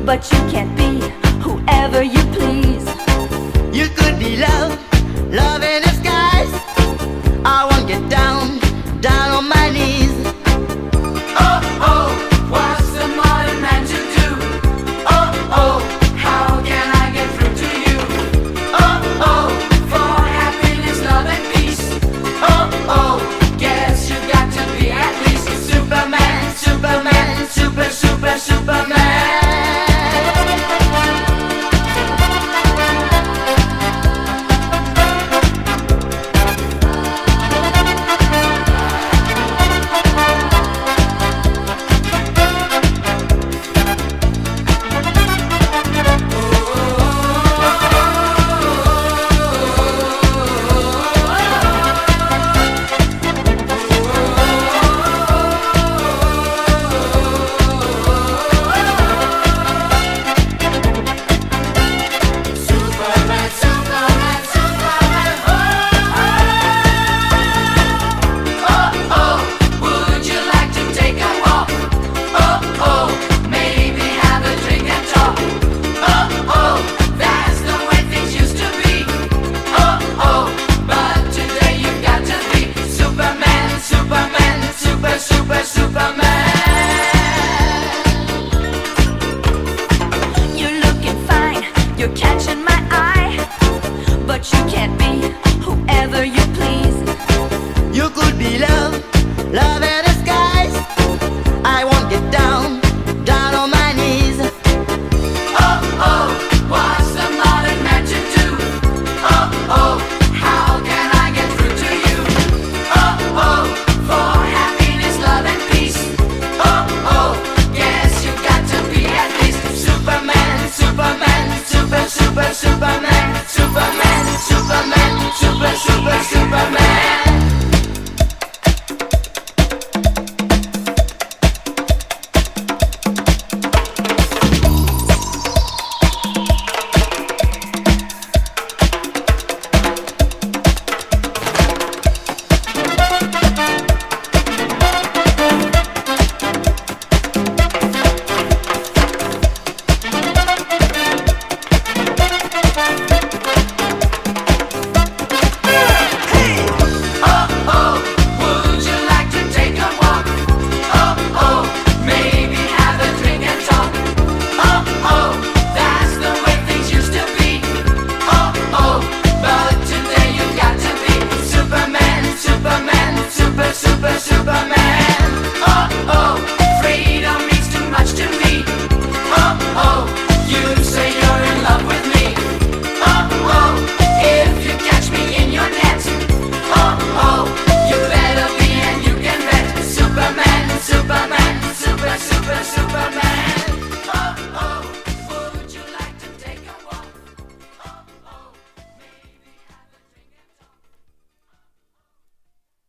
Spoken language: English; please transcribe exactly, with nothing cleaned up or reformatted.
but you can't be whoever you please. You could be love, love in disguise. I won't get down, down on my knees. Oh, oh, what's the modern man to do? Oh, oh, how can I get through to you? Oh, oh, for happiness, love and peace. Oh, oh, guess you got to be at least Superman, Superman, super, super, Superman. Catching my eye, but you can't be whoever you please. You could be love, love in disguise. I won't get down, down on my knees. Oh, oh, what's the modern man to do? Oh, oh, how can I get through to you? Oh, oh, for happiness, love and peace. Oh, oh, guess you got to be at least Superman, Superman, super, super, Superman, Superman, Superman, super, super, Superman. Super, Superman. Oh, oh, freedom means too much to me. Oh, oh, you say you're in love with me. Oh, oh, if you catch me in your net. Oh, oh, you better be and you can bet. Superman, Superman, super, super, super.